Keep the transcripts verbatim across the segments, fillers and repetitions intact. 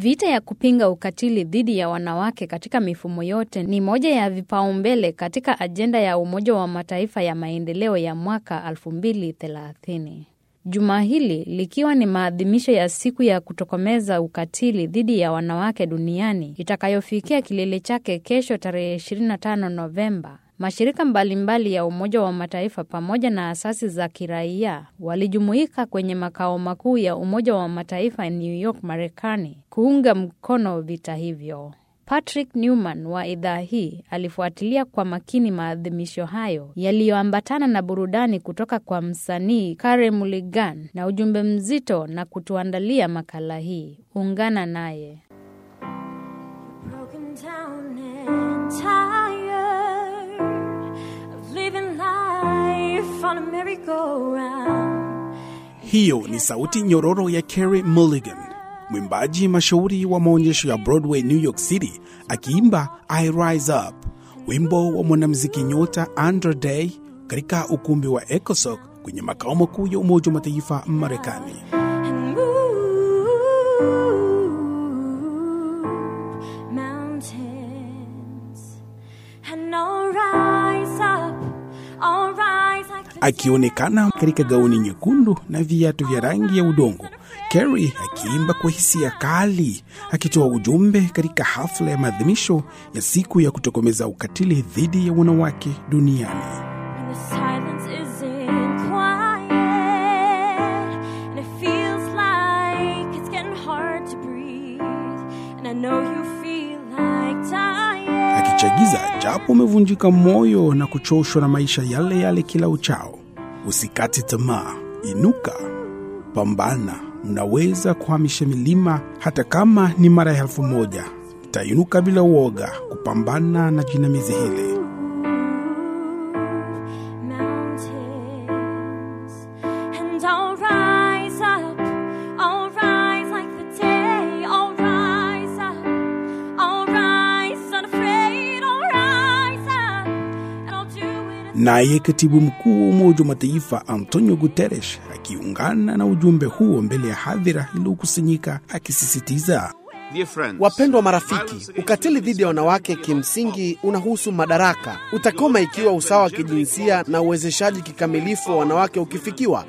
Vita ya kupinga ukatili dhidi ya wanawake katika mifumo yote ni moja ya vipaumbele katika ajenda ya Umoja wa Mataifa ya maendeleo ya mwaka elfu mbili thelathini. Juma hili likiwa ni maadhimisho ya siku ya kutokomeza ukatili dhidi ya wanawake duniani itakayofikia kilele chake kesho tarehe ishirini na tano Novemba. Mashirika mbalimbali ya Umoja wa Mataifa pamoja na asasi za kiraia walijumuika kwenye makao makuu ya Umoja wa Mataifa New York, Marekani, kuunga mkono vita hivyo. Patrick Newman wa idhaa hii alifuatilia kwa makini maadhimisho hayo yaliyoambatana na burudani kutoka kwa msanii Carey Mulligan na ujumbe mzito na kutuandalia makala hii. Ungana naye. Hiyo ni sauti nyororo ya Carey Mulligan, mwimbaji mashuhuri wa maonyesho ya Broadway New York City, akiimba I Rise Up, wimbo wa mwanamuziki nyota Andra Day katika ukumbi wa ECOSOC kwenye makao makuu ya Umoja wa Mataifa Marekani. Akionekana katika gauni nyekundu na viatu vya rangi ya udongo, Carey akiimba kwa hisia kali, akitoa ujumbe katika hafla ya maadhimisho ya siku ya kutokomeza ukatili dhidi ya wanawake duniani. Akichagiza, japo umevunjika moyo na kuchoshwa na maisha yale yale kila uchao, usikate tamaa, inuka, pambana, unaweza kuhamisha milima hata kama ni mara ya elfu moja. Tainuka bila uoga kupambana na jinamizi hili. Naye katibu mkuu wa Umoja wa Mataifa Antonio Guterres akiungana na ujumbe huo mbele ya hadhira iliyokusanyika, akisisitiza, wapendwa marafiki, ukatili dhidi ya wanawake kimsingi unahusu madaraka. Utakoma ikiwa usawa wa kijinsia na uwezeshaji kikamilifu wa wanawake ukifikiwa.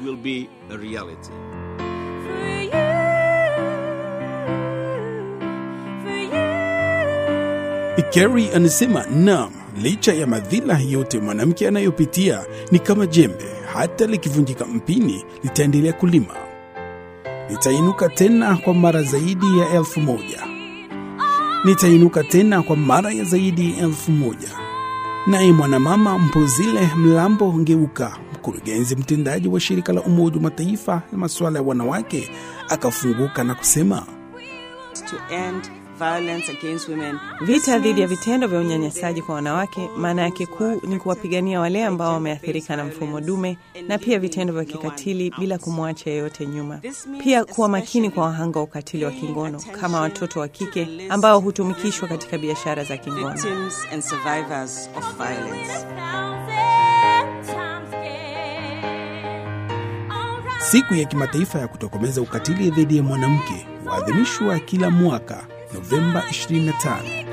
Carey anasema, naam, licha ya madhila yote mwanamke anayopitia, ni kama jembe, hata likivunjika mpini litaendelea kulima. Nitainuka tena kwa mara zaidi ya elfu moja. Nitainuka tena kwa mara ya zaidi ya elfu moja. Naye mwanamama Mpozile Mlambo Ngeuka, mkurugenzi mtendaji wa shirika la Umoja wa Mataifa la masuala ya wanawake, akafunguka na kusema, to end violence against women. Vita dhidi ya vitendo vya unyanyasaji kwa wanawake maana yake kuu ni kuwapigania wale ambao wameathirika na mfumo dume na pia vitendo vya kikatili bila kumwacha yeyote nyuma. Pia kuwa makini kwa wahanga wa ukatili wa kingono kama watoto wa kike ambao hutumikishwa katika biashara za kingono. Siku ya kimataifa ya kutokomeza ukatili dhidi ya mwanamke huadhimishwa kila mwaka Novemba ishirini na tano.